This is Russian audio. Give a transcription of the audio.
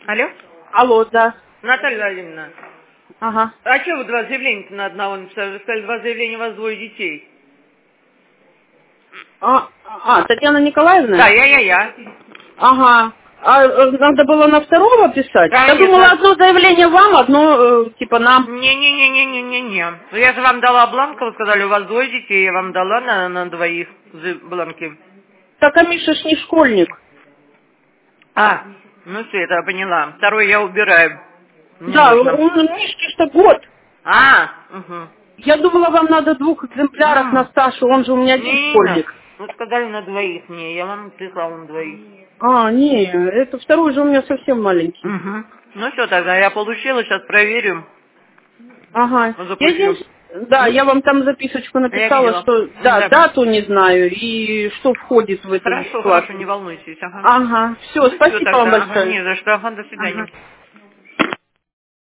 Алло? Алло, да. Наталья Владимировна, Ага. а что вы два заявления на одного написали? Вы сказали, два заявления, у вас двое детей. Татьяна Николаевна? Да, я. Ага. Надо было на второго писать? Конечно. Я думала, одно заявление вам, одно, типа, нам. Не. Ну, я же вам дала бланк, вы сказали, у вас двое детей, я вам дала на двоих бланки. Так, а Миша ж не школьник. Ну все, это я поняла. Второй я убираю. Не Да, нужно. он Мишке что год. Угу. Я думала, вам надо 2 экземпляров на Сашу, он же у меня один Не, школьник. вы сказали на двоих мне, я вам прислала на двоих. Не, это второй же у меня совсем маленький. Угу. Ну все, тогда я получила, сейчас проверю, Ага. запущу. Я вам там записочку Я написала, видела. что, Да. дату не знаю и что входит в эту Хорошо, бесплатную. не волнуйтесь. Ага. Ага, все, Ну все спасибо вам тогда, большое. не за что, до свидания. Ага.